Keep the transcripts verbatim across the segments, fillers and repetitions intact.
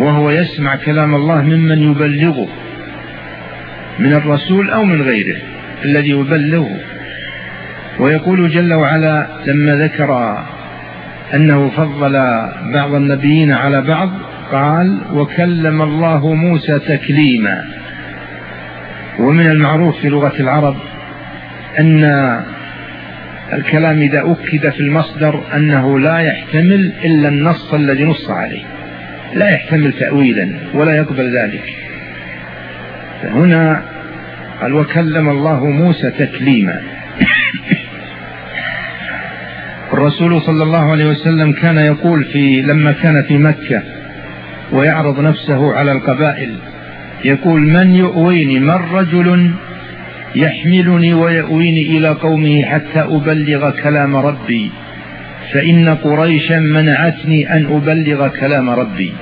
وهو يسمع كلام الله ممن يبلغه من الرسول أو من غيره الذي يبلغه. ويقول جل وعلا لما ذكر أنه فضل بعض النبيين على بعض قال وكلم الله موسى تكليما. ومن المعروف في لغة العرب أن الكلام إذا أكد في المصدر أنه لا يحتمل إلا النص الذي نص عليه، لا يحتمل تأويلا ولا يقبل ذلك. فهنا قال وكلم الله موسى تكليما. الرسول صلى الله عليه وسلم كان يقول في لما كان في مكة ويعرض نفسه على القبائل يقول من يؤويني، من رجل يحملني ويؤويني إلى قومه حتى أبلغ كلام ربي، فإن قريشا منعتني أن أبلغ كلام ربي.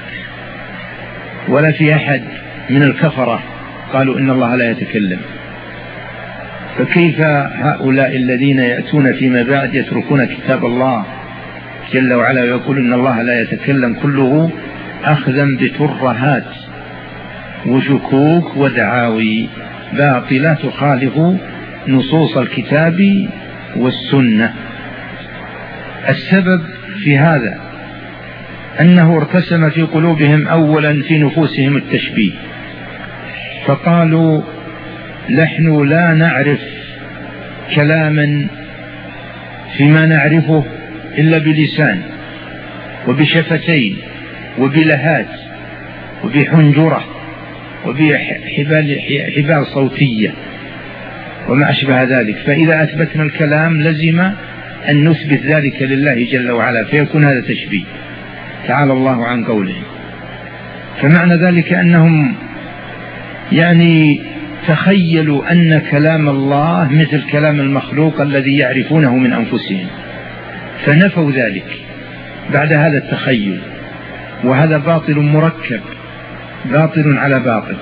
ولا في أحد من الكفرة قالوا إن الله لا يتكلم، فكيف هؤلاء الذين يأتون فيما بعد يتركون كتاب الله جل وعلا ويقول إن الله لا يتكلم، كله أخذا بترهات وشكوك ودعاوي باطلة تخالف نصوص الكتاب والسنة. السبب في هذا أنه ارتسم في قلوبهم أولا في نفوسهم التشبيه، فقالوا نحن لا نعرف كلاما فيما نعرفه إلا بلسان وبشفتين وبلهات وبحنجرة وبحبال حبال صوتية وما أشبه ذلك، فإذا أثبتنا الكلام لزم أن نثبت ذلك لله جل وعلا، فيكون هذا تشبيه تعالى الله عن قوله. فمعنى ذلك أنهم يعني تخيلوا أن كلام الله مثل كلام المخلوق الذي يعرفونه من أنفسهم، فنفوا ذلك بعد هذا التخيل، وهذا باطل مركب، باطل على باطل.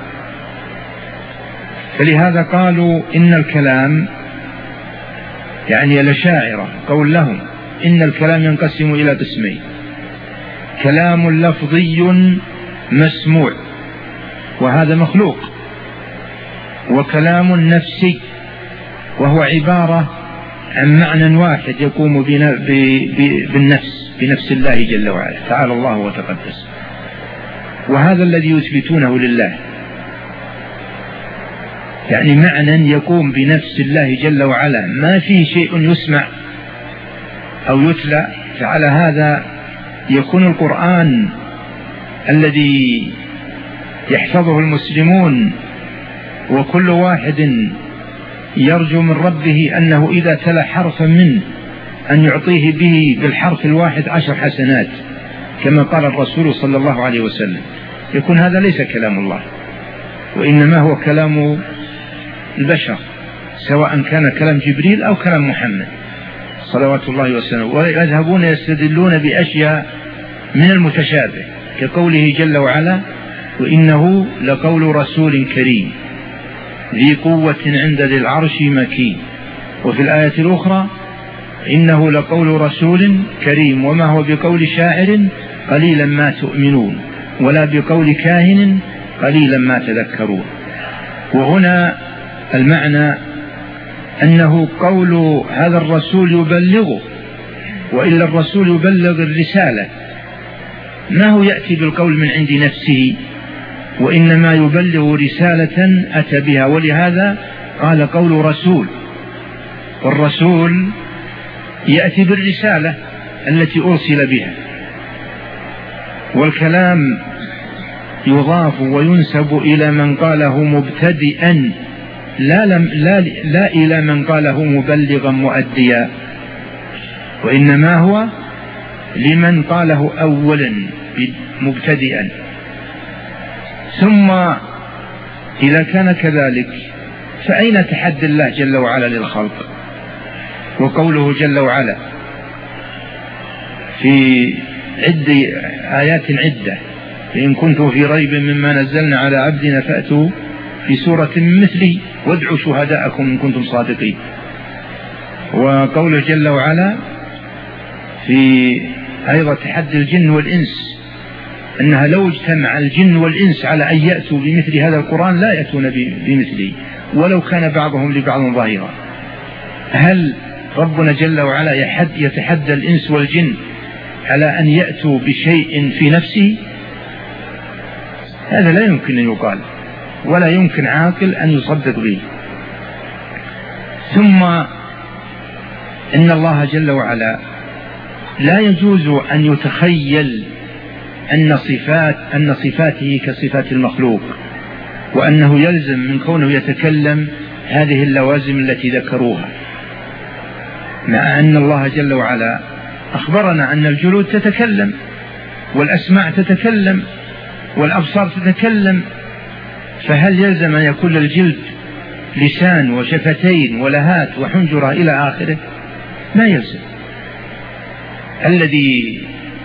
فلهذا قالوا إن الكلام يعني الأشاعرة قول لهم إن الكلام ينقسم إلى قسمين: كلام لفظي مسموع وهذا مخلوق، وكلام نفسي وهو عبارة عن معنى واحد يقوم بالنفس بنفس الله جل وعلا تعالى الله وتقدس، وهذا الذي يثبتونه لله، يعني معنى يقوم بنفس الله جل وعلا ما فيه شيء يسمع أو يتلى. فعلى هذا يكون القرآن الذي يحفظه المسلمون وكل واحد يرجو من ربه أنه إذا تلا حرفا منه أن يعطيه به بالحرف الواحد عشر حسنات كما قال الرسول صلى الله عليه وسلم، يكون هذا ليس كلام الله وإنما هو كلام البشر، سواء كان كلام جبريل أو كلام محمد صلوات الله وسلامه. ويذهبون يستدلون بأشياء من المتشابه كقوله جل وعلا وإنه لقول رسول كريم ذي قوة عند ذي العرش مكين، وفي الآية الأخرى إنه لقول رسول كريم وما هو بقول شاعر قليلا ما تؤمنون ولا بقول كاهن قليلا ما تذكرون. وهنا المعنى أنه قول هذا الرسول يبلغه، وإلا الرسول يبلغ الرسالة، ما هو يأتي بالقول من عند نفسه، وإنما يبلغ رسالة أتى بها، ولهذا قال قول رسول، والرسول يأتي بالرسالة التي أرسل بها. والكلام يضاف وينسب إلى من قاله مبتدئا لا, لم لا, لا إلى من قاله مبلغا مؤديا، وإنما هو لمن قاله أولا مبتدئا. ثم إذا كان كذلك فأين تحدي الله جل وعلا للخلق؟ وقوله جل وعلا في عدة آيات عدة فإن كنتم في ريب مما نزلنا على عبدنا فأتوا في سورة مثله وادعوا شهداءكم إن كنتم صادقين. وقوله جل وعلا في أيضا تحدي الجن والإنس أنها لو اجتمع الجن والإنس على أن يأتوا بمثل هذا القرآن لا يأتون بمثله ولو كان بعضهم لبعض ظهيرا. هل ربنا جل وعلا يتحدى الإنس والجن على أن يأتوا بشيء في نفسه؟ هذا لا يمكن أن يقال ولا يمكن عاقل أن يصدق به. ثم إن الله جل وعلا لا يجوز أن يتخيل أن صفات أن صفاته كصفات المخلوق، وأنه يلزم من كونه يتكلم هذه اللوازم التي ذكروها، مع أن الله جل وعلا أخبرنا أن الجلود تتكلم والأسماع تتكلم والأبصار تتكلم، فهل يلزم أن يكون للجلد لسان وشفتين ولهات وحنجرة إلى آخره؟ ما يلزم. الذي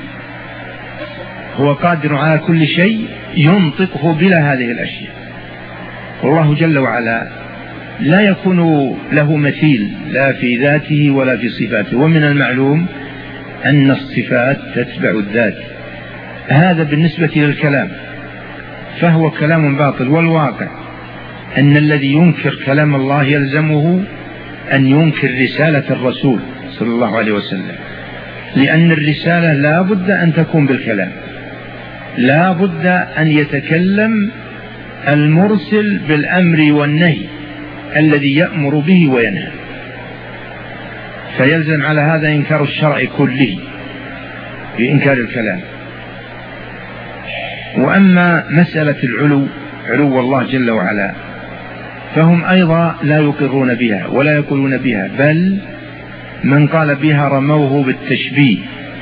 هو قادر على كل شيء ينطقه بلا هذه الأشياء. والله جل وعلا لا يكون له مثيل لا في ذاته ولا في صفاته، ومن المعلوم أن الصفات تتبع الذات. هذا بالنسبة للكلام فهو كلام باطل، والواقع أن الذي ينكر كلام الله يلزمه أن ينكر رسالة الرسول صلى الله عليه وسلم، لأن الرسالة لا بد أن تكون بالكلام، لا بد أن يتكلم المرسل بالأمر والنهي الذي يأمر به وينهى، فيلزم على هذا إنكار الشرع كله بإنكار الكلام. وأما مسألة العلو، علو الله جل وعلا، فهم أيضا لا يقرون بها ولا يقولون بها، بل من قال بها رموه بالتشبيه.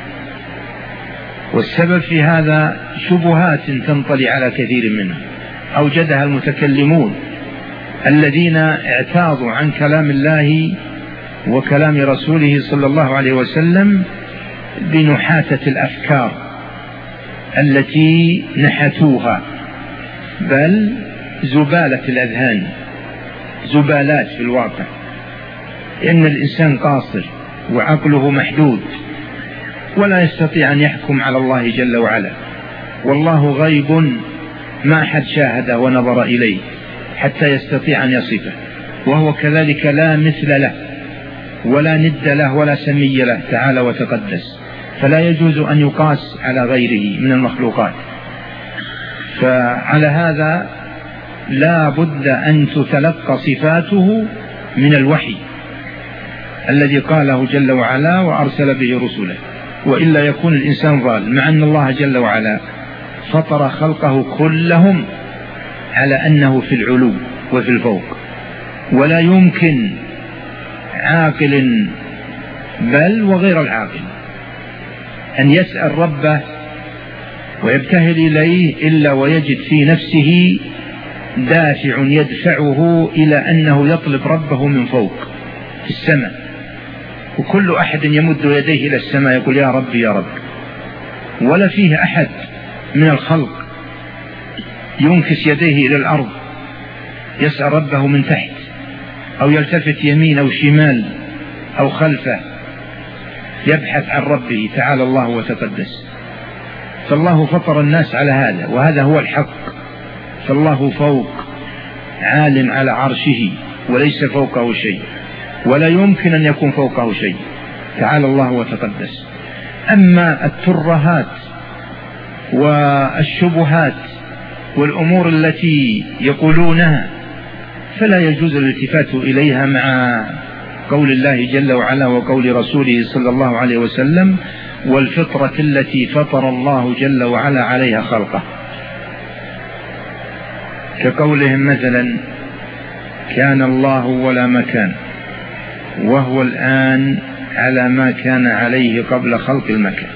والسبب في هذا شبهات تنطلي على كثير منهم أوجدها المتكلمون الذين اعتاضوا عن كلام الله وكلام رسوله صلى الله عليه وسلم بنحاتة الأفكار التي نحتوها، بل زبالة الأذهان، زبالات في الواقع، لأن الإنسان قاصر وعقله محدود ولا يستطيع أن يحكم على الله جل وعلا، والله غيب ما أحد شاهده ونظر إليه حتى يستطيع أن يصفه، وهو كذلك لا مثل له ولا ند له ولا سمي له تعالى وتقدس، فلا يجوز أن يقاس على غيره من المخلوقات. فعلى هذا لا بد أن تتلقى صفاته من الوحي الذي قاله جل وعلا وأرسل به رسله، وإلا يكون الإنسان ضال، مع أن الله جل وعلا فطر خلقه كلهم على أنه في العلو وفي الفوق، ولا يمكن عاقل بل وغير العاقل أن يسأل ربه ويبتهل إليه إلا ويجد في نفسه دافع يدفعه إلى أنه يطلب ربه من فوق في السماء، وكل أحد يمد يديه إلى السماء يقول يا رب يا رب، ولا فيه أحد من الخلق ينكس يديه إلى الأرض يسأل ربه من تحت أو يلتفت يمين أو شمال أو خلفه يبحث عن ربه تعالى الله وتقدس. فالله فطر الناس على هذا، وهذا هو الحق. فالله فوق عال على عرشه وليس فوقه شيء، ولا يمكن أن يكون فوقه شيء تعالى الله وتقدس. أما الترهات والشبهات والأمور التي يقولونها فلا يجوز الالتفات إليها مع قول الله جل وعلا وقول رسوله صلى الله عليه وسلم: والفطرة التي فطر الله جل وعلا عليها خلقه. كقولهم مثلا: كان الله ولا مكان، وهو الآن على ما كان عليه قبل خلق المكان.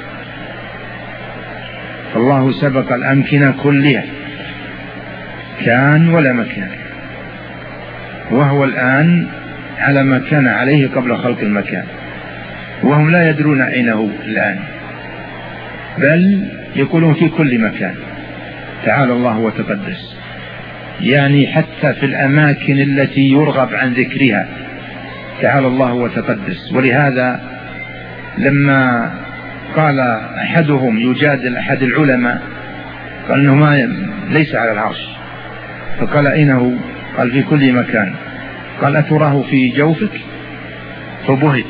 فالله سبق الأمكنة كلها، كان ولا مكان، وهو الآن على ما كان عليه قبل خلق المكان، وهم لا يدرون أين هو الآن، بل يقولون في كل مكان تعالى الله وتقدس، يعني حتى في الأماكن التي يرغب عن ذكرها تعالى الله وتقدس. ولهذا لما قال أحدهم يجادل أحد العلماء قال إنه ما ليس على العرش. فقال أين هو؟ قال في كل مكان. قال أتراه في جوفك؟ فبهت.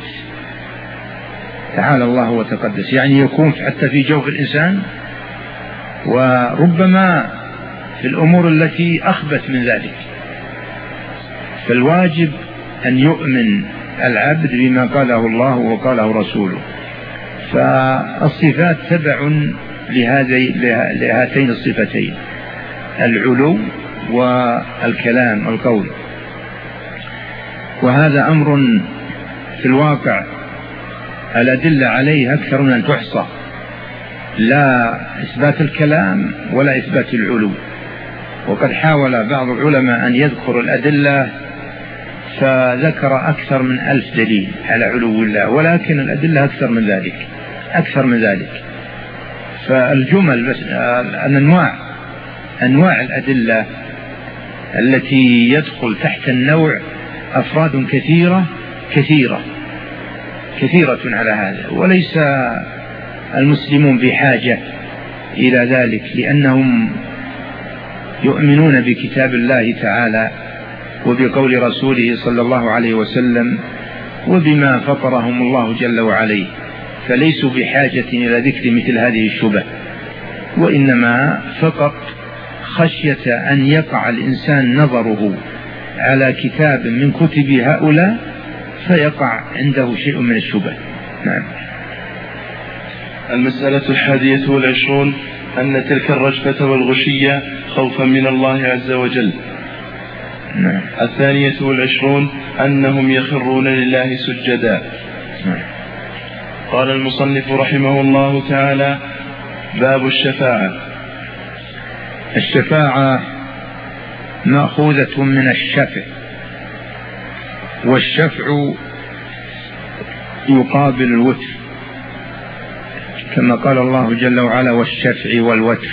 تعالى الله وتقدس، يعني يكون حتى في جوف الإنسان، وربما في الأمور التي أخبث من ذلك. فالواجب أن يؤمن العبد بما قاله الله وقاله رسوله. فالصفات تبع لهاتين الصفتين، العلو والكلام القول. وهذا أمر في الواقع الأدلة عليه أكثر من أن تحصى، لا إثبات الكلام ولا إثبات العلو. وقد حاول بعض العلماء أن يذكر الأدلة فذكر أكثر من ألف دليل على علو الله، ولكن الأدلة أكثر من ذلك أكثر من ذلك فالجمل بس الأنواع أنواع الأدلة التي يدخل تحت النوع أفراد كثيرة كثيرة كثيرة على هذا. وليس المسلمون بحاجة إلى ذلك، لأنهم يؤمنون بكتاب الله تعالى وبقول رسوله صلى الله عليه وسلم وبما فطرهم الله جل وعلا، فليسوا بحاجة إلى ذكر مثل هذه الشبه، وإنما فقط خشية أن يقع الإنسان نظره على كتاب من كتب هؤلاء فيقع عنده شيء من الشبه. نعم. المسألة الحادية والعشرون أن تلك الرجفة والغشية خوفا من الله عز وجل. نعم. الثانية والعشرون أنهم يخرون لله سجدا. نعم. قال المصنف رحمه الله تعالى: باب الشفاعة. الشفاعة مأخوذة من الشفع، والشفع يقابل الوتر، كما قال الله جل وعلا: والشفع والوتر.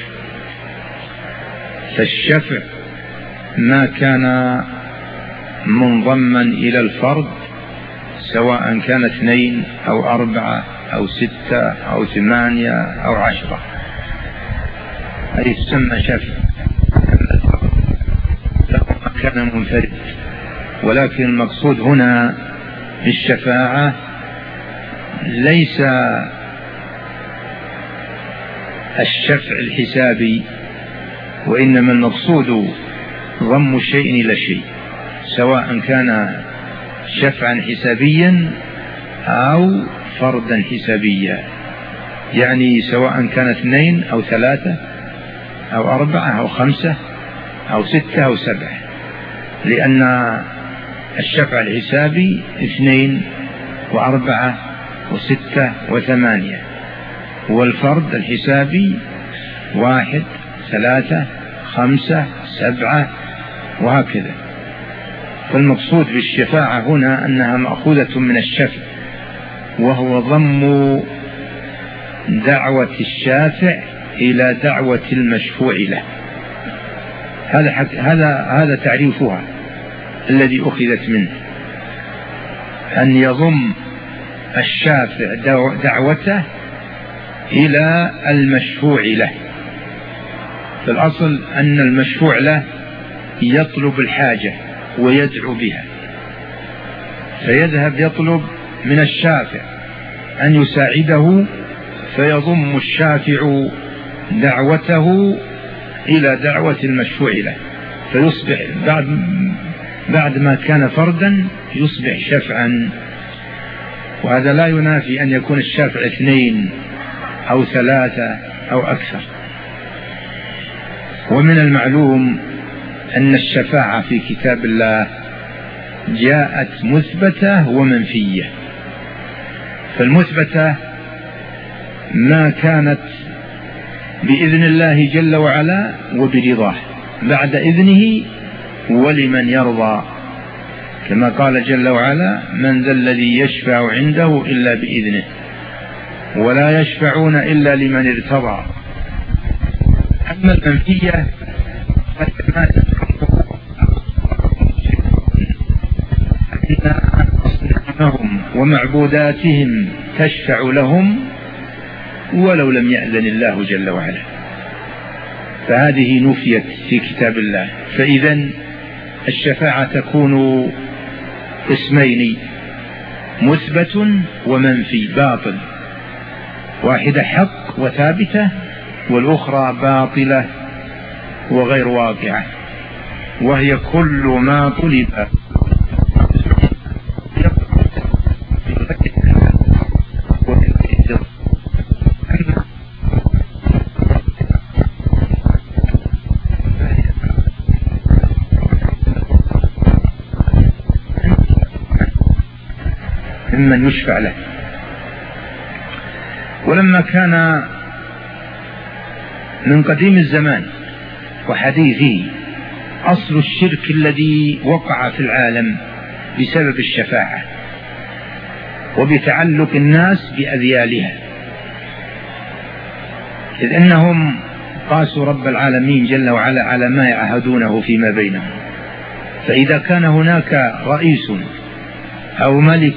فالشفع ما كان منضما إلى الفرد، سواء كان اثنين أو أربعة أو ستة أو ثمانية أو عشرة، هذه تسمى شفع. ما كان منفرد. ولكن المقصود هنا بالشفاعة ليس الشفع الحسابي، وإنما المقصود ضم الشيء إلى شيء، سواء كان شفعا حسابيا أو فردا حسابيا، يعني سواء كان اثنين أو ثلاثة أو أربعة أو خمسة أو ستة أو سبعة، لأن الشفع الحسابي اثنين وأربعة وستة وثمانية، والفرد الحسابي واحد ثلاثة خمسة سبعة وهكذا. فالمقصود بالشفاعة هنا أنها مأخوذة من الشفع، وهو ضم دعوة الشافع إلى دعوة المشفوع له. هذا هذا هذا تعريفها الذي أخذت منه، أن يضم الشافع دعوته إلى المشفوع له. فالأصل أن المشفوع له يطلب الحاجة ويدعو بها، فيذهب يطلب من الشافع أن يساعده، فيضم الشافع دعوته إلى دعوة المشفوع له، فيصبح بعد بعد ما كان فردا يصبح شفعا. وهذا لا ينافي أن يكون الشافع اثنين أو ثلاثة أو أكثر. ومن المعلوم أن الشفاعة في كتاب الله جاءت مثبتة ومنفية. فالمثبتة ما كانت بإذن الله جل وعلا وبرضاه بعد إذنه ولمن يرضى، كما قال جل وعلا: من ذا الذي يشفع عنده إلا بإذنه ولا يشفعون إلا لمن ارتضى. أما المنفية فما أن أصنامهم ومعبوداتهم تشفع لهم ولو لم يأذن الله جل وعلا. فهذه نفيت في كتاب الله. فإذا الشفاعة تكون اسمين: مثبت ومنفي باطل، واحدة حق وثابتة، والأخرى باطلة وغير واقعة، وهي كل ما طلب ممن يشفع له. ولما كان من قديم الزمان وحديثه أصل الشرك الذي وقع في العالم بسبب الشفاعة وبتعلق الناس بأذيالها، إذ أنهم قاسوا رب العالمين جل وعلا على ما يعهدونه فيما بينهم. فإذا كان هناك رئيس أو ملك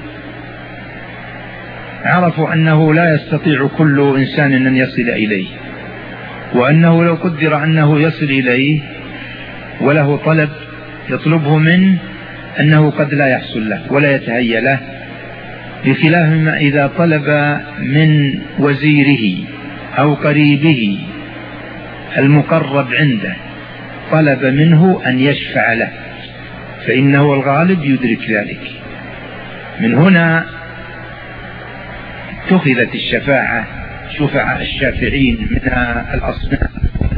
عرفوا أنه لا يستطيع كل إنسان أن يصل إليه، وأنه لو قدر أنه يصل إليه وله طلب يطلبه منه أنه قد لا يحصل له ولا يتهيأ له، بخلاف ما إذا طلب من وزيره أو قريبه المقرب عنده طلب منه أن يشفع له، فإنه الغالب يدرك ذلك. من هنا اتخذت الشفاعة شفعاء الشافعين من الأصنام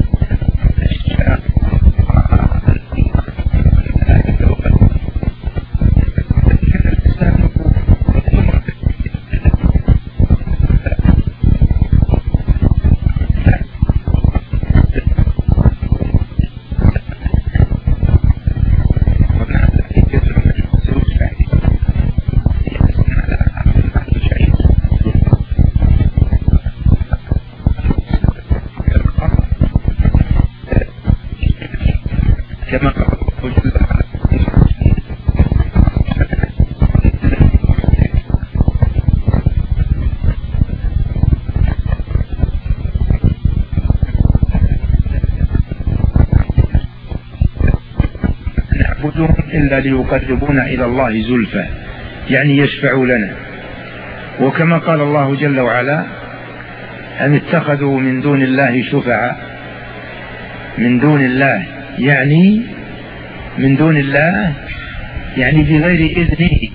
إلا ليقربونا إلى الله زلفى، يعني يشفعوا لنا. وكما قال الله جل وعلا: أن اتخذوا من دون الله شفعاء. من دون الله يعني من دون الله يعني بغير إذنه.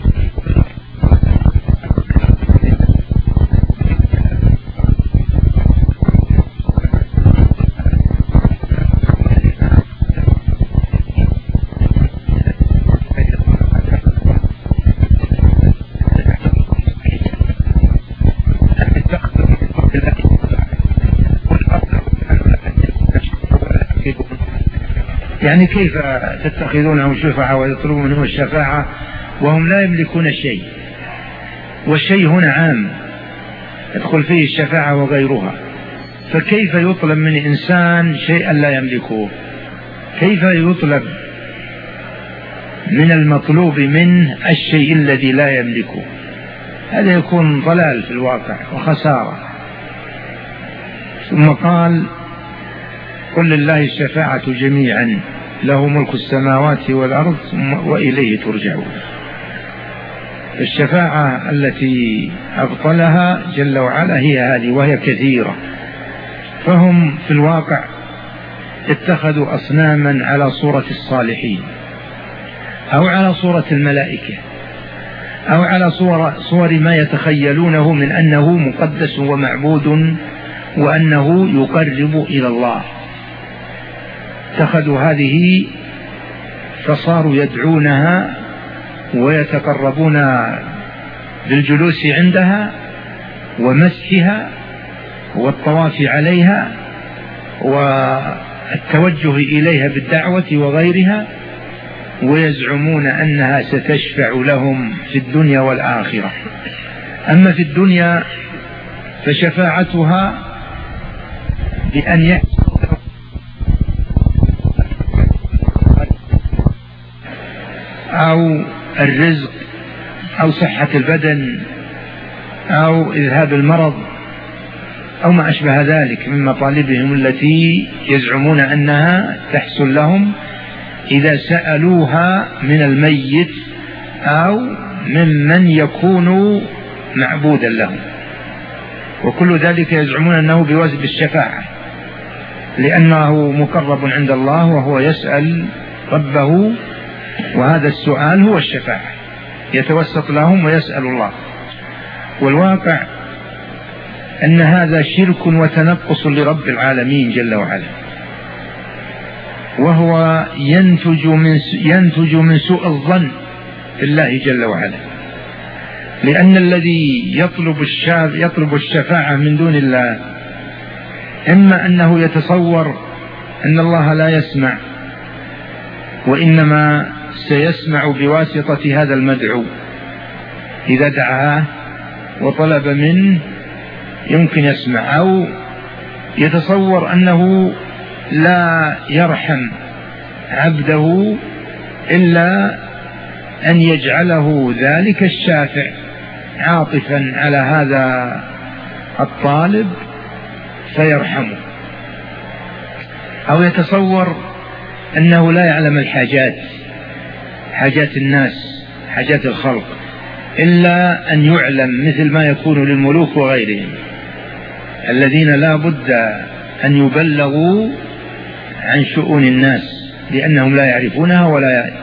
يعني كيف تتخذونهم شفعاء ويطلبون منهم الشفاعة وهم لا يملكون شيء؟ والشيء هنا عام يدخل فيه الشفاعة وغيرها، فكيف يطلب من إنسان شيئا لا يملكه؟ كيف يطلب من المطلوب منه الشيء الذي لا يملكه؟ هذا يكون ضلال في الواقع وخسارة. ثم قال: قل لله الشفاعة جميعا له ملك السماوات والأرض وإليه ترجعون. الشفاعة التي أبطلها جل وعلا هي هذه، وهي كثيرة. فهم في الواقع اتخذوا أصناما على صورة الصالحين أو على صورة الملائكة أو على صور, صور ما يتخيلونه من أنه مقدس ومعبود وأنه يقرب إلى الله. اتخذوا هذه فصاروا يدعونها ويتقربون بالجلوس عندها ومسحها والطواف عليها والتوجه إليها بالدعوة وغيرها، ويزعمون أنها ستشفع لهم في الدنيا والآخرة. أما في الدنيا فشفاعتها بأن يحصل أو الرزق أو صحة البدن أو إذهاب المرض أو ما أشبه ذلك من مطالبهم التي يزعمون أنها تحصل لهم إذا سألوها من الميت أو ممن يكون معبودا لهم. وكل ذلك يزعمون أنه بواسطة الشفاعة، لأنه مقرب عند الله وهو يسأل ربه، وهذا السؤال هو الشفاعة، يتوسط لهم ويسأل الله. والواقع أن هذا شرك وتنقص لرب العالمين جل وعلا، وهو ينتج من ينتج من سوء الظن في الله جل وعلا، لأن الذي يطلب يطلب الشفاعة من دون الله إما أنه يتصور أن الله لا يسمع، وإنما سيسمع بواسطة هذا المدعو إذا دعاه وطلب منه يمكن يسمع، أو يتصور أنه لا يرحم عبده إلا أن يجعله ذلك الشافع عاطفا على هذا الطالب فيرحمه، أو يتصور أنه لا يعلم الحاجات حاجات الناس حاجات الخلق إلا أن يعلم، مثل ما يكون للملوك وغيرهم الذين لا بد أن يبلغوا عن شؤون الناس لأنهم لا يعرفونها ولا يعرف.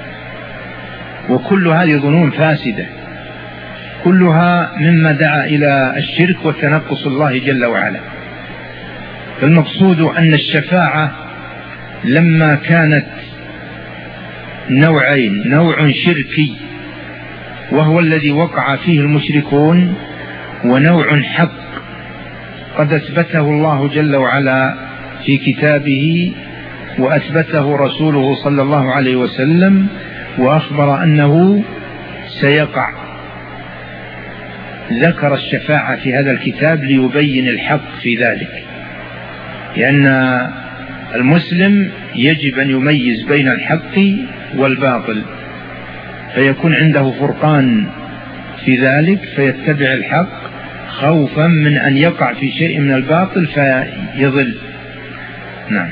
وكل هذه ظنون فاسدة كلها مما دعا إلى الشرك وتنقص الله جل وعلا. فالمقصود أن الشفاعة لما كانت نوعين، نوع شركي وهو الذي وقع فيه المشركون، ونوع حق قد أثبته الله جل وعلا في كتابه وأثبته رسوله صلى الله عليه وسلم وأخبر أنه سيقع. ذكر الشفاعة في هذا الكتاب ليبين الحق في ذلك، لأن المسلم يجب أن يميز بين الحق والباطل، فيكون عنده فرقان في ذلك فيتبع الحق خوفا من أن يقع في شيء من الباطل فيضل. نعم.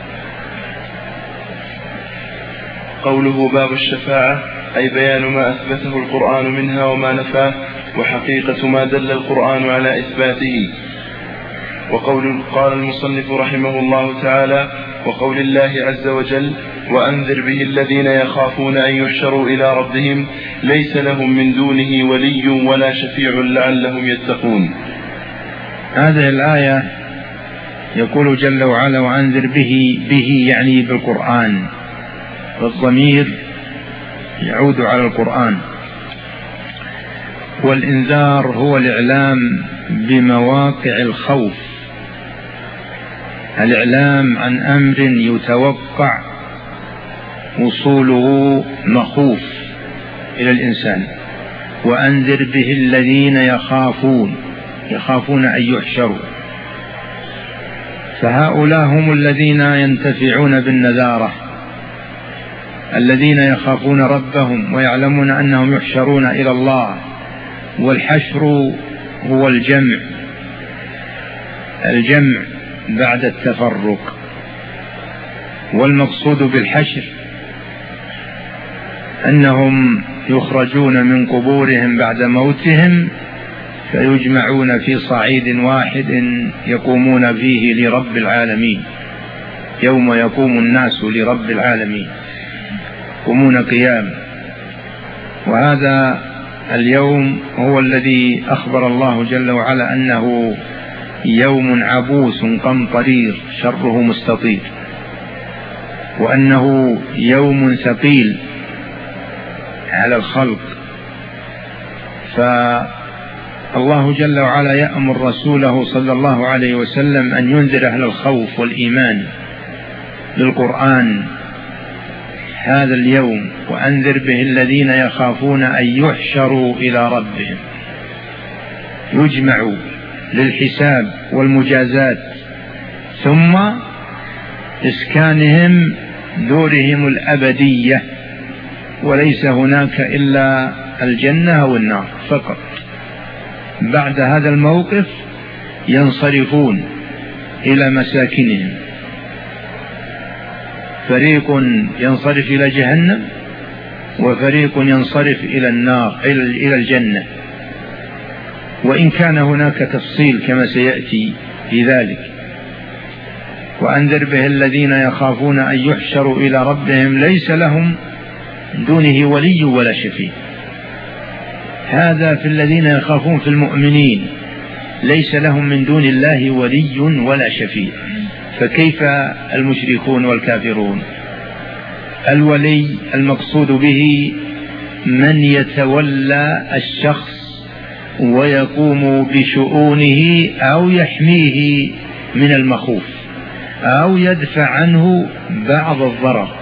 قوله باب الشفاعة أي بيان ما أثبته القرآن منها وما نفاه، وحقيقة ما دل القرآن على إثباته. وقول قال المصنف رحمه الله تعالى: وقول الله عز وجل: وأنذر به الذين يخافون أن يحشروا إلى ربهم ليس لهم من دونه ولي ولا شفيع لعلهم يتقون. هذه الآية يقول جل وعلا: وأنذر به، به يعني بالقرآن، والضمير يعود على القرآن. والإنذار هو الإعلام بمواقع الخوف، الإعلام عن أمر يتوقع وصوله مخوف إلى الإنسان. وأنذر به الذين يخافون يخافون أن يحشروا، فهؤلاء هم الذين ينتفعون بالنذارة، الذين يخافون ربهم ويعلمون أنهم يحشرون إلى الله. والحشر هو الجمع الجمع بعد التفرق. والمقصود بالحشر أنهم يخرجون من قبورهم بعد موتهم فيجمعون في صعيد واحد يقومون فيه لرب العالمين، يوم يقوم الناس لرب العالمين، يقومون قيام. وهذا اليوم هو الذي أخبر الله جل وعلا أنه يوم عبوس قمطرير شره مستطير، وأنه يوم ثقيل على الخلق. فالله جل وعلا يأمر رسوله صلى الله عليه وسلم أن ينذر أهل الخوف والإيمان بالقرآن هذا اليوم: وأنذر به الذين يخافون أن يحشروا إلى ربهم، يجمعوا للحساب والمجازات ثم إسكانهم دورهم الأبدية، وليس هناك إلا الجنة والنار فقط. بعد هذا الموقف ينصرفون إلى مساكنهم، فريق ينصرف إلى جهنم وفريق ينصرف إلى النار إلى الجنة، وإن كان هناك تفصيل كما سيأتي في ذلك. وأنذر به الذين يخافون أن يحشروا إلى ربهم ليس لهم من دونه ولي ولا شفيع. هذا في الذين يخافون في المؤمنين، ليس لهم من دون الله ولي ولا شفيع، فكيف المشركون والكافرون؟ الولي المقصود به من يتولى الشخص ويقوم بشؤونه أو يحميه من المخوف أو يدفع عنه بعض الضرر.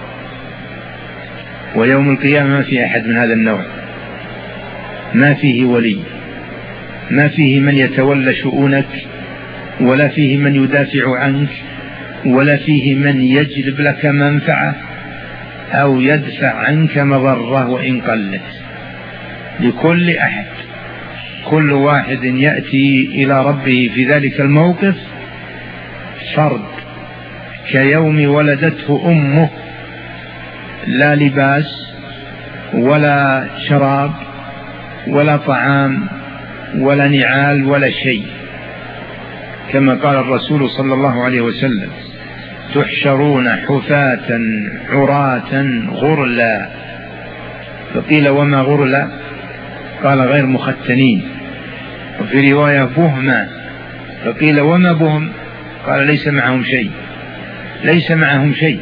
ويوم القيامة ما في أحد من هذا النوع، ما فيه ولي، ما فيه من يتولى شؤونك، ولا فيه من يدافع عنك، ولا فيه من يجلب لك منفعة أو يدفع عنك مضرة وإن قلت. لكل أحد، كل واحد يأتي إلى ربه في ذلك الموقف فرد كيوم ولدته أمه، لا لباس ولا شراب ولا طعام ولا نعال ولا شيء، كما قال الرسول صلى الله عليه وسلم: تحشرون حفاة عراة غرلا. فقيل: وما غرلا؟ قال: غير مختنين. وفي رواية: بهما. فقيل: وما بهم؟ قال: ليس معهم شيء، ليس معهم شيء.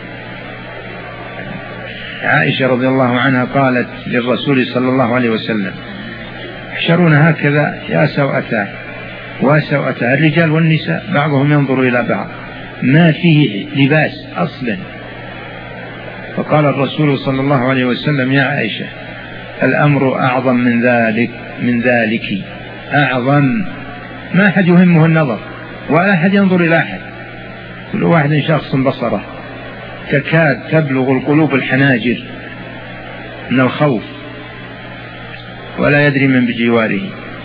عائشة رضي الله عنها قالت للرسول صلى الله عليه وسلم: يحشرون هكذا يا سوءتاه وسوءتاه، الرجال والنساء بعضهم ينظر إلى بعض، ما فيه لباس أصلا. فقال الرسول صلى الله عليه وسلم: يا عائشة، الأمر أعظم من ذلك، من ذلك أعظم. ما أحد يهمه النظر ولا أحد ينظر إلى أحد، كل واحد شخص بصره تكاد تبلغ القلوب الحناجر من الخوف، ولا يدري من بجواره.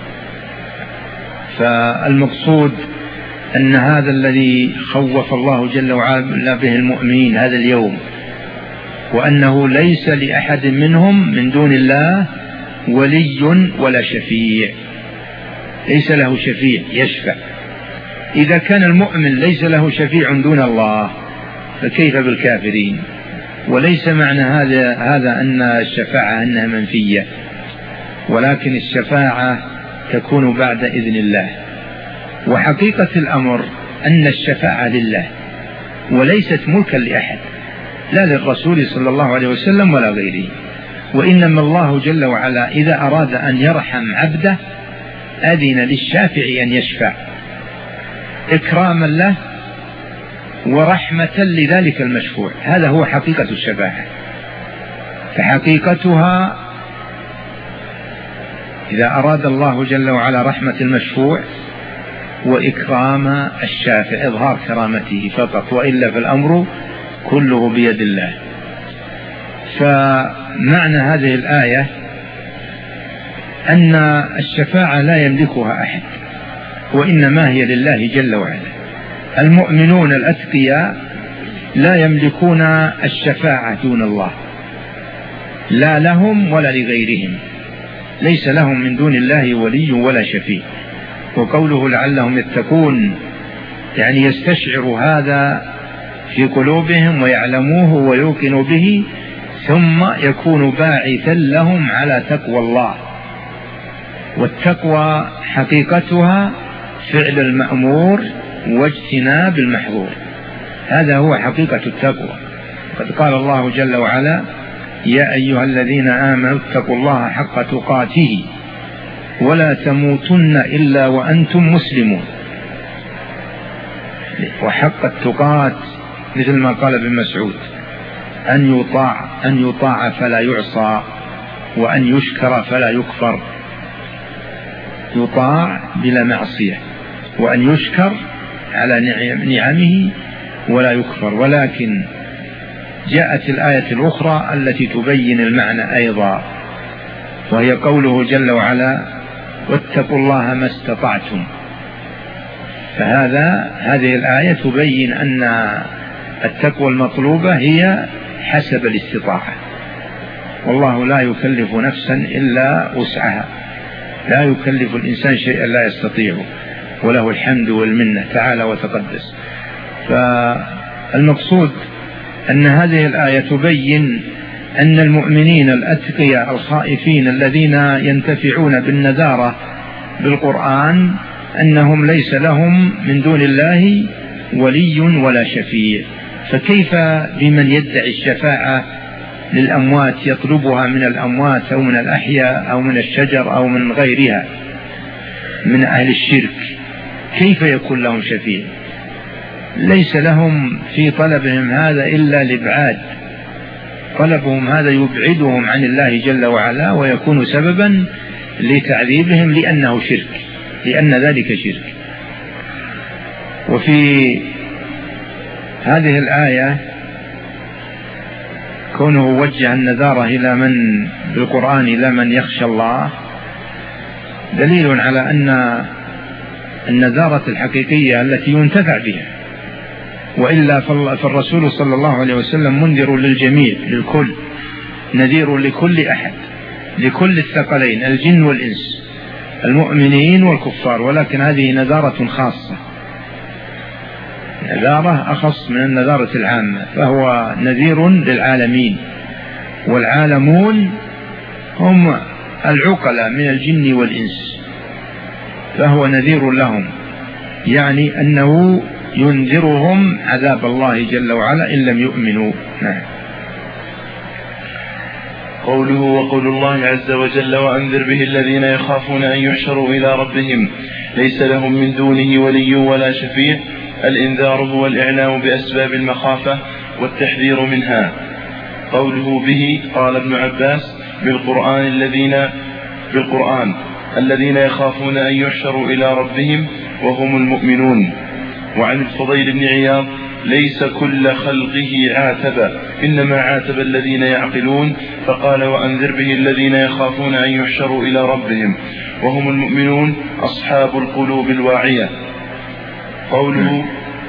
فالمقصود أن هذا الذي خوف الله جل وعلا به المؤمنين هذا اليوم، وأنه ليس لأحد منهم من دون الله ولي ولا شفيع، ليس له شفيع يشفع. إذا كان المؤمن ليس له شفيع دون الله فكيف بالكافرين؟ وليس معنى هذا هذا أن الشفاعة أنها منفية، ولكن الشفاعة تكون بعد إذن الله. وحقيقة الأمر أن الشفاعة لله وليست ملكا لأحد، لا للرسول صلى الله عليه وسلم ولا غيره. وإنما الله جل وعلا إذا أراد أن يرحم عبده أذن للشافع أن يشفع إكراما له ورحمة لذلك المشفوع. هذا هو حقيقة الشفاعة. فحقيقتها إذا أراد الله جل وعلا رحمة المشفوع وإكرام الشافع، إظهار كرامته فقط، وإلا فالأمر كله بيد الله. فمعنى هذه الآية أن الشفاعة لا يملكها أحد، وإنما هي لله جل وعلا. المؤمنون الأتقياء لا يملكون الشفاعة دون الله، لا لهم ولا لغيرهم، ليس لهم من دون الله ولي ولا شفيع. وقوله لعلهم يتقون يعني يستشعر هذا في قلوبهم ويعلموه ويوقنوا به، ثم يكون باعثا لهم على تقوى الله. والتقوى حقيقتها فعل المأمور واجتناب المحظور، هذا هو حقيقة التقوى. قد قال الله جل وعلا: يا أيها الذين آمنوا اتقوا الله حق تقاته ولا تموتن إلا وأنتم مسلمون. وحق التقات مثل ما قال ابن مسعود: أن يطاع أن يطاع فلا يعصى، وأن يشكر فلا يكفر. يطاع بلا معصية، وأن يشكر على نعمه ولا يكفر. ولكن جاءت الآية الأخرى التي تبين المعنى أيضا، وهي قوله جل وعلا: واتقوا الله ما استطعتم. فهذا هذه الآية تبين أن التقوى المطلوبة هي حسب الاستطاعة، والله لا يكلف نفسا إلا وسعها، لا يكلف الإنسان شيئا لا يستطيعه، وله الحمد والمنة تعالى وتقدس. فالمقصود أن هذه الآية تبين أن المؤمنين الأتقياء الخائفين الذين ينتفعون بالنذارة بالقرآن أنهم ليس لهم من دون الله ولي ولا شفيع. فكيف بمن يدعي الشفاعة للأموات يطلبها من الأموات أو من الأحياء أو من الشجر أو من غيرها من أهل الشرك؟ كيف يكون لهم شفيع؟ ليس لهم في طلبهم هذا إلا الإبعاد، طلبهم هذا يبعدهم عن الله جل وعلا ويكون سببا لتعذيبهم لأنه شرك، لأن ذلك شرك. وفي هذه الآية كونه وجه النذارة إلى من بالقرآن إلى من يخشى الله دليل على أن النذارة الحقيقية التي ينتفع بها، وإلا فالرسول صلى الله عليه وسلم منذر للجميع للكل، نذير لكل أحد، لكل الثقلين الجن والإنس، المؤمنين والكفار، ولكن هذه نذارة خاصة، نذارة أخص من النذارة العامة، فهو نذير للعالمين، والعالمون هم العقلاء من الجن والإنس، فهو نذير لهم، يعني أنه ينذرهم عذاب الله جل وعلا إن لم يؤمنوا. نعم. قوله وقول الله عز وجل وأنذر به الذين يخافون أن يحشروا إلى ربهم ليس لهم من دونه ولي ولا شفيع. الإنذار هو الإعلام بأسباب المخافة والتحذير منها. قوله به قال ابن عباس بالقرآن الذين بالقرآن الذين يخافون أن يحشروا إلى ربهم وهم المؤمنون. وعن الفضيل بن عياض ليس كل خلقه عاتب إنما عاتب الذين يعقلون، فقال وأنذر به الذين يخافون أن يحشروا إلى ربهم وهم المؤمنون أصحاب القلوب الواعية. قوله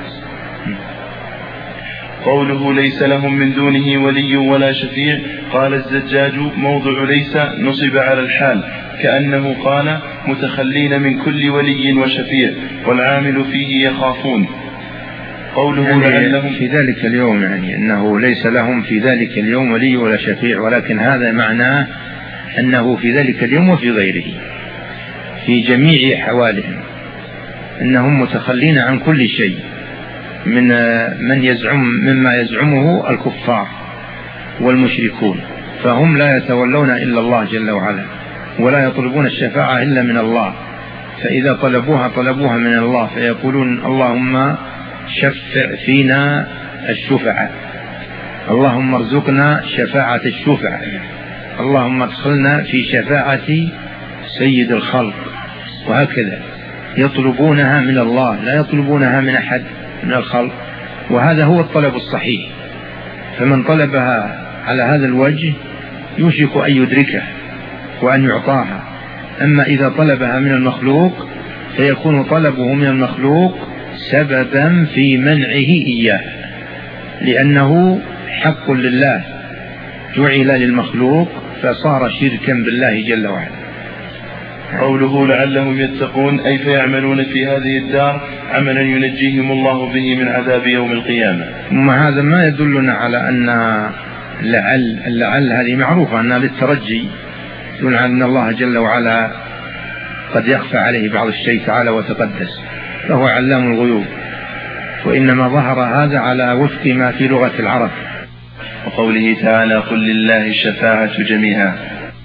قوله ليس لهم من دونه ولي ولا شفيع. قال الزجاج موضع ليس نصب على الحال كأنه قال متخلين من كل ولي وشفيع، والعامل فيه يخافون. قوله يعني لعلهم في ذلك اليوم، يعني أنه ليس لهم في ذلك اليوم ولي ولا شفيع، ولكن هذا معناه أنه في ذلك اليوم وفي غيره في جميع حوالهم أنهم متخلين عن كل شيء من من يزعم مما يزعمه الكفار والمشركون، فهم لا يتولون إلا الله جل وعلا ولا يطلبون الشفاعة إلا من الله، فإذا طلبوها طلبوها من الله، فيقولون اللهم شفع فينا الشفعة، اللهم ارزقنا شفاعة الشفعة، اللهم ادخلنا في شفاعة سيد الخلق، وهكذا يطلبونها من الله لا يطلبونها من أحد من الخلق، وهذا هو الطلب الصحيح. فمن طلبها على هذا الوجه يوشك أن يدركه وأن يعطاها. أما إذا طلبها من المخلوق فيكون طلبه من المخلوق سببا في منعه إياه، لأنه حق لله جعل للمخلوق فصار شركا بالله جل وعلا. قوله لعلهم يتقون أي فيعملون في هذه الدار عملا ينجيهم الله به من عذاب يوم القيامة. وما هذا ما يدلنا على أن لعل اللعل هذه معروفة أنها للترجي، يقول أن الله جل وعلا قد يخفى عليه بعض الشيء تعالى وتقدس، فهو علام الغيوب، وإنما ظهر هذا على وفق ما في لغة العرب. وقوله تعالى قل لله الشفاعة جميعا.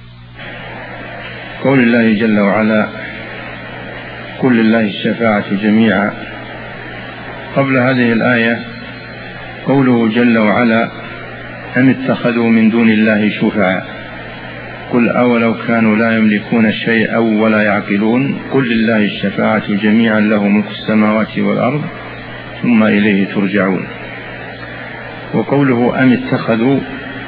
قول الله جل وعلا قل لله الشفاعة جميعا. قبل هذه الآية قوله جل وعلا أم اتخذوا من دون الله شفعاء قل أولو كانوا لا يملكون شيئا ولا يعقلون قل لله الشفاعة جميعا له ملك السماوات والأرض ثم إليه ترجعون. وقوله أم اتخذوا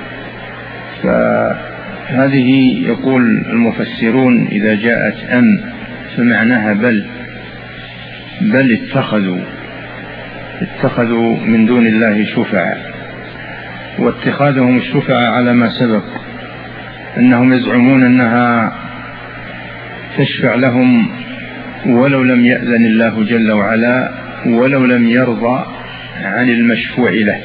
فهذه يقول المفسرون إذا جاءت أم فمعناها بل، بل اتخذوا اتخذوا من دون الله شفعاء. واتخاذهم الشفعاء على ما سبق أنهم يزعمون أنها تشفع لهم ولو لم يأذن الله جل وعلا، ولو لم يرضى عن المشفوع له،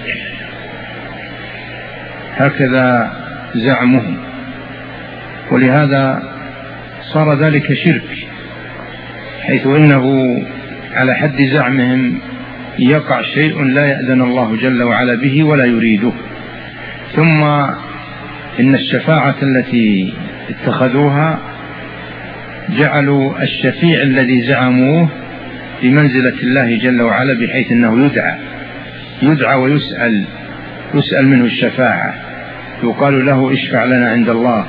هكذا زعمهم. ولهذا صار ذلك شرك، حيث إنه على حد زعمهم يقع شيء لا يأذن الله جل وعلا به ولا يريده. ثم إن الشفاعة التي اتخذوها جعلوا الشفيع الذي زعموه بمنزلة الله جل وعلا، بحيث أنه يدعى يدعى ويسأل يسأل منه الشفاعة، يقال له اشفع لنا عند الله.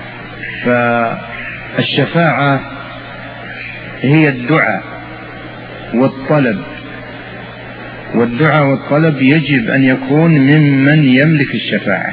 فالشفاعة هي الدعاء والطلب، والدعاء والطلب يجب أن يكون ممن يملك الشفاعة،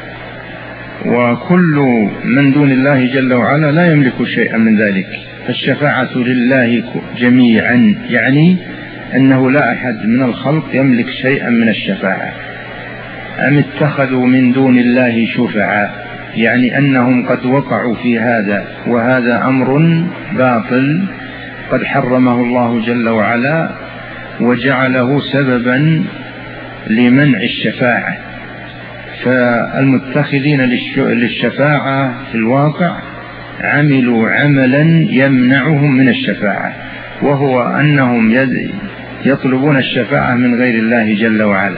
وكل من دون الله جل وعلا لا يملك شيئا من ذلك. فالشفاعة لله جميعا، يعني أنه لا أحد من الخلق يملك شيئا من الشفاعة. أم اتخذوا من دون الله شفعاء، يعني أنهم قد وقعوا في هذا، وهذا أمر باطل قد حرمه الله جل وعلا وجعله سببا لمنع الشفاعة. فالمتخذين للشفاعة في الواقع عملوا عملا يمنعهم من الشفاعة، وهو أنهم يطلبون الشفاعة من غير الله جل وعلا.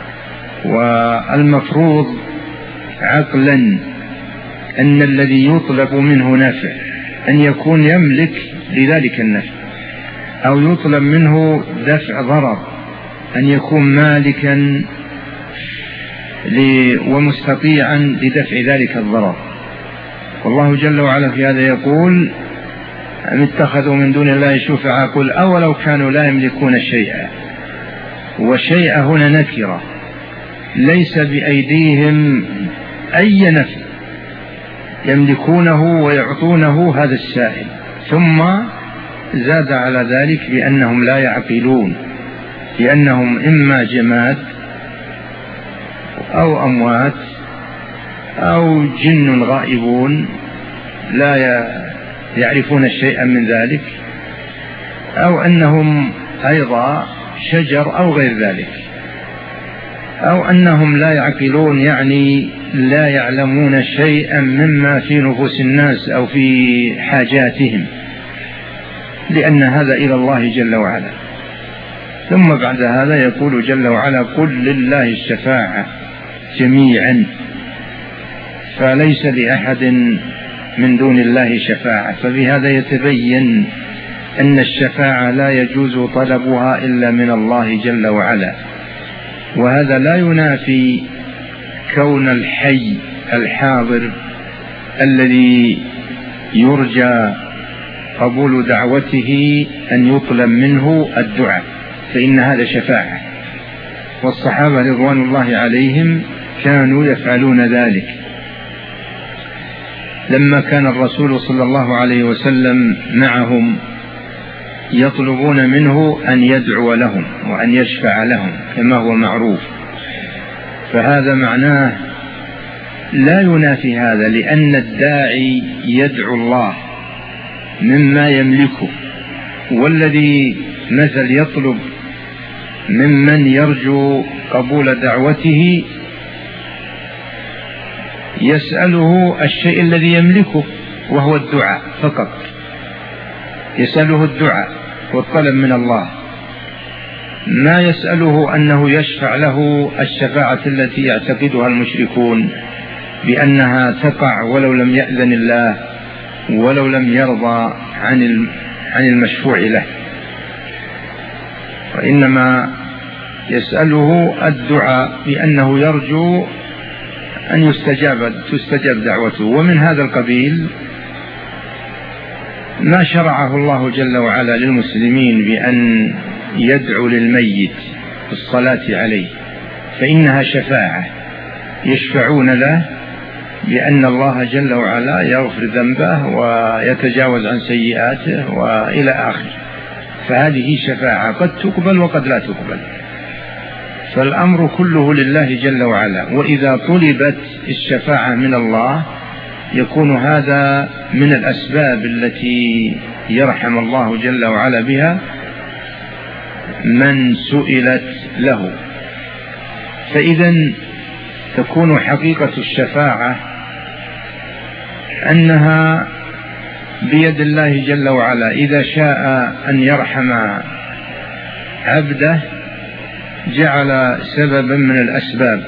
والمفروض عقلا أن الذي يطلب منه نفع أن يكون يملك لذلك النفع، أو يطلب منه دفع ضرر أن يكون مالكا ومستطيعا لدفع ذلك الضرر. والله جل وعلا في هذا يقول أم اتخذوا من دون الله شفعاء قل أولو كانوا لا يملكون شيئا. وشيء هنا نكرة، ليس بأيديهم أي نفع يملكونه ويعطونه هذا السائل. ثم زاد على ذلك بأنهم لا يعقلون، لأنهم إما جماد أو أموات أو جن غائبون لا يعرفون شيئا من ذلك، أو أنهم أيضا شجر أو غير ذلك، أو أنهم لا يعقلون يعني لا يعلمون شيئا مما في نفوس الناس أو في حاجاتهم، لأن هذا إلى الله جل وعلا. ثم بعد هذا يقول جل وعلا قل لله الشفاعة جميعا، فليس لأحد من دون الله شفاعة. فبهذا يتبين أن الشفاعة لا يجوز طلبها إلا من الله جل وعلا. وهذا لا ينافي كون الحي الحاضر الذي يرجى قبول دعوته أن يطلب منه الدعاء، فإن هذا شفاعة. والصحابة رضوان الله عليهم كانوا يفعلون ذلك. لما كان الرسول صلى الله عليه وسلم معهم يطلبون منه أن يدعو لهم وأن يشفع لهم كما هو معروف، فهذا معناه لا ينافي هذا، لأن الداعي يدعو الله مما يملكه، والذي مثل يطلب ممن يرجو قبول دعوته يسأله الشيء الذي يملكه وهو الدعاء فقط، يسأله الدعاء والطلب من الله، ما يسأله أنه يشفع له الشفاعة التي يعتقدها المشركون بأنها تقع ولو لم يأذن الله ولو لم يرضى عن عن المشفوع له، وإنما يسأله الدعاء بأنه يرجو أن يستجاب تستجاب دعوته. ومن هذا القبيل ما شرعه الله جل وعلا للمسلمين بأن يدعو للميت بالصلاة عليه، فإنها شفاعة يشفعون له بأن الله جل وعلا يغفر ذنبه ويتجاوز عن سيئاته وإلى آخره. فهذه شفاعة قد تقبل وقد لا تقبل، فالأمر كله لله جل وعلا. وإذا طلبت الشفاعة من الله يكون هذا من الأسباب التي يرحم الله جل وعلا بها من سئلت له. فإذا تكون حقيقة الشفاعة أنها بيد الله جل وعلا، إذا شاء أن يرحم عبده جعل سببا من الأسباب،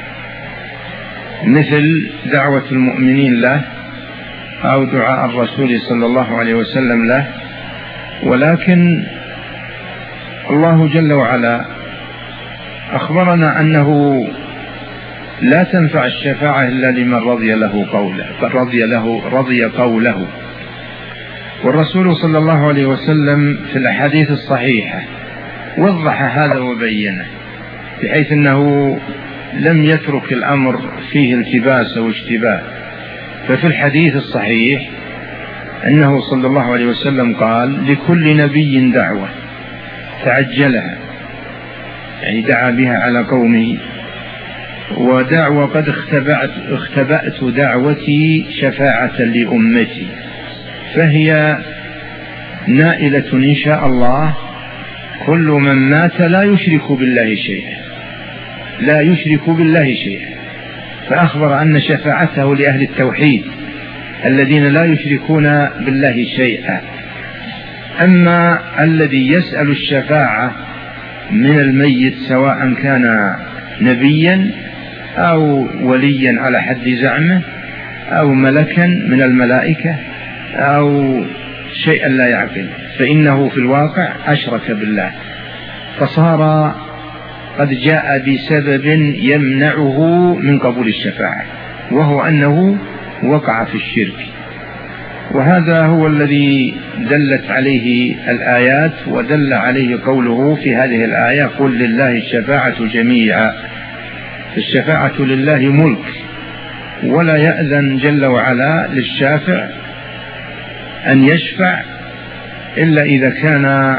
مثل دعوة المؤمنين له أو دعاء الرسول صلى الله عليه وسلم له. ولكن الله جل وعلا أخبرنا أنه لا تنفع الشفاعة إلا لمن رضي له قوله رضي له رضي قوله. والرسول صلى الله عليه وسلم في الأحاديث الصحيحة وضح هذا وبينه، بحيث أنه لم يترك الأمر فيه التباس أو اشتباه. ففي الحديث الصحيح أنه صلى الله عليه وسلم قال: لكل نبي دعوة تعجلها، يعني دعا بها على قومه، ودعوة قد اختبأت, اختبأت دعوتي شفاعة لأمتي، فهي نائلة إن شاء الله كل من مات لا يشرك بالله شيئا لا يشرك بالله شيئا فأخبر أن شفاعته لأهل التوحيد الذين لا يشركون بالله شيئا. أما الذي يسأل الشفاعة من الميت سواء كان نبيا أو وليا على حد زعمه أو ملكا من الملائكة أو شيئا لا يعقل، فإنه في الواقع أشرك بالله، فصار قد جاء بسبب يمنعه من قبول الشفاعة، وهو أنه وقع في الشرك. وهذا هو الذي دلت عليه الآيات، ودل عليه قوله في هذه الآية: قل لله الشفاعة جميعا. الشفاعة لله ملك، ولا يأذن جل وعلا للشافع أن يشفع إلا إذا كان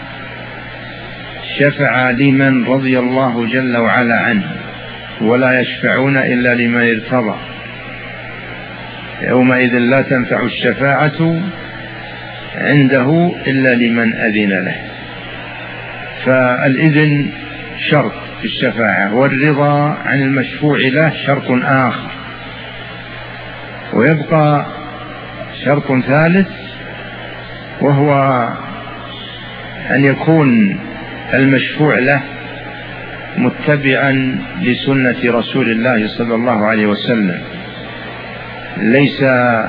شفع لمن رضي الله جل وعلا عنه، ولا يشفعون إلا لمن ارتضى. يومئذ لا تنفع الشفاعة عنده إلا لمن أذن له. فالإذن شرط في الشفاعة، والرضا عن المشفوع له شرط آخر. ويبقى شرط ثالث، وهو أن يكون المشفوع له متبعا لسنة رسول الله صلى الله عليه وسلم، ليس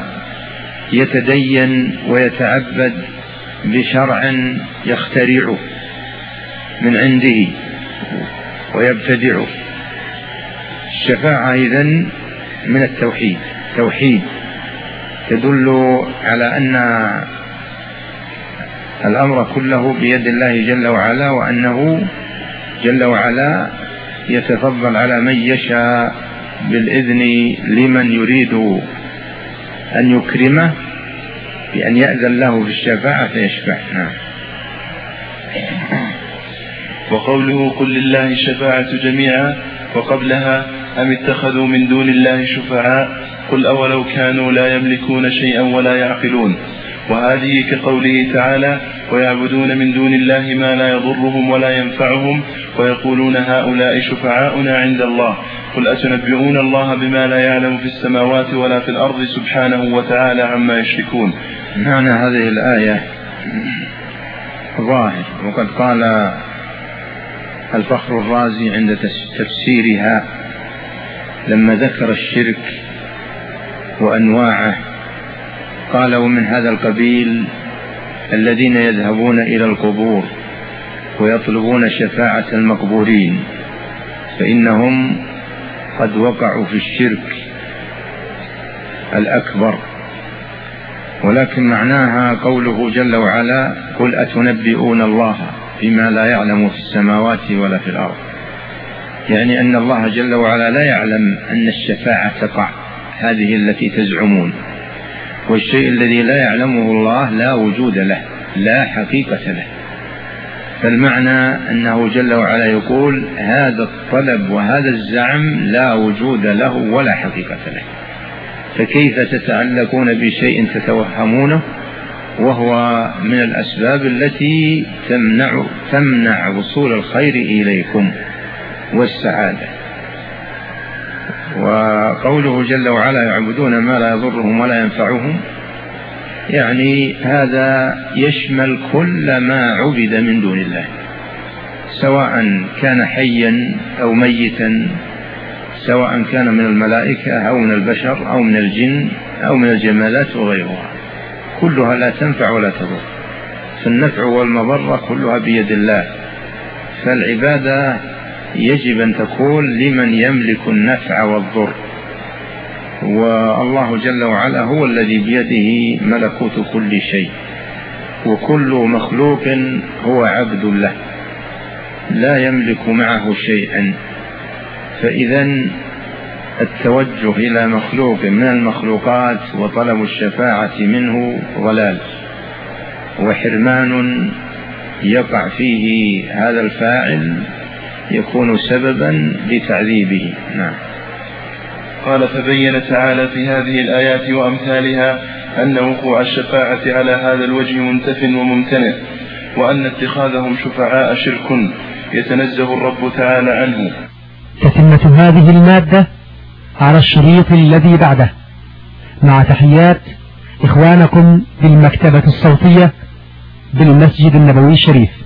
يتدين ويتعبد بشرع يخترعه من عنده ويبتدعه. الشفاعة إذن من التوحيد، توحيد تدل على أن الأمر كله بيد الله جل وعلا، وأنه جل وعلا يتفضل على من يشاء بالإذن لمن يريد أن يكرمه بأن يأذن له في الشفاعة فيشفع. وقوله قل لله الشفاعة جميعا، وقبلها أم اتخذوا من دون الله شفعاء قل أولو كانوا لا يملكون شيئا ولا يعقلون. وهذه كقوله تعالى: ويعبدون من دون الله ما لا يضرهم ولا ينفعهم ويقولون هؤلاء شفعاؤنا عند الله قل أتنبئون الله بما لا يعلم في السماوات ولا في الأرض سبحانه وتعالى عما يشركون. معنى هذه الآية ظاهر، وقد قال الفخر الرازي عند تفسيرها لما ذكر الشرك وأنواعه قال: ومن هذا القبيل الذين يذهبون إلى القبور ويطلبون شفاعة المقبورين فإنهم قد وقعوا في الشرك الأكبر. ولكن معناها قوله جل وعلا: قل أتنبئون الله بما لا يعلم في السماوات ولا في الأرض، يعني أن الله جل وعلا لا يعلم أن الشفاعة تقع، هذه التي تزعمون. والشيء الذي لا يعلمه الله لا وجود له، لا حقيقة له، فالمعنى أنه جل وعلا يقول هذا الطلب وهذا الزعم لا وجود له ولا حقيقة له، فكيف تتعلقون بشيء تتوهمونه وهو من الأسباب التي تمنع, تمنع وصول الخير إليكم والسعادة. وقوله جل وعلا يعبدون ما لا يضرهم ولا ينفعهم، يعني هذا يشمل كل ما عبد من دون الله، سواء كان حيا أو ميتا، سواء كان من الملائكة أو من البشر أو من الجن أو من الجمالات وغيرها، كلها لا تنفع ولا تضر، فالنفع والمضرة كلها بيد الله. فالعبادة يجب أن تكون لمن يملك النفع والضر، والله جل وعلا هو الذي بيده ملكوت كل شيء، وكل مخلوق هو عبد له لا يملك معه شيئا. فإذا التوجه إلى مخلوق من المخلوقات وطلب الشفاعة منه ضلال وحرمان يقع فيه هذا الفاعل يكون سببا لتعذيبه. نعم. قال فبين تعالى في هذه الآيات وأمثالها أن وقوع الشفاعة على هذا الوجه منتف وممتنع، وأن اتخاذهم شفعاء شرك يتنزه الرب تعالى عنه. تتمة هذه المادة على الشريط الذي بعده، مع تحيات إخوانكم بالمكتبة الصوتية بالمسجد النبوي الشريف.